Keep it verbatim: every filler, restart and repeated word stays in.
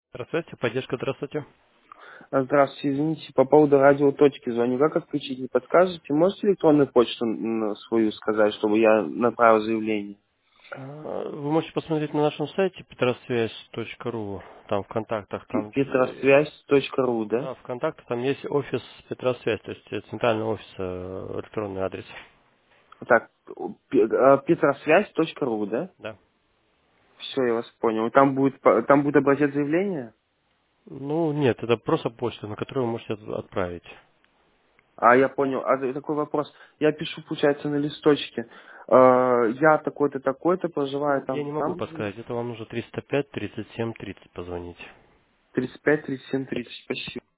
Здравствуйте, поддержка, здравствуйте. А, Здравствуйте, извините, по поводу радиоточки звоню. Как отключить, не подскажете? Можете электронную почту м, свою сказать, чтобы я направил заявление? А, Вы можете посмотреть на нашем сайте петросвязь точка ру. Там в контактах, Пе- там, э, петросвязь точка ру, да? да, в контактах там есть офис Петросвязь, то есть э, центральный офис, э, электронный адрес. Так, пе- а, петросвязь точка ру, да? Да. Все, я вас понял. Там будет, по- там будет образец заявления? Ну, нет, это просто почта, на которую вы можете от- отправить. А, я понял. А за- такой вопрос. Я пишу, получается, на листочке. А, я такой-то, такой-то, проживаю Ну, я не там, могу там, подсказать, это вам нужно триста пять тридцать семь тридцать позвонить. тридцать пять тридцать семь тридцать. Спасибо.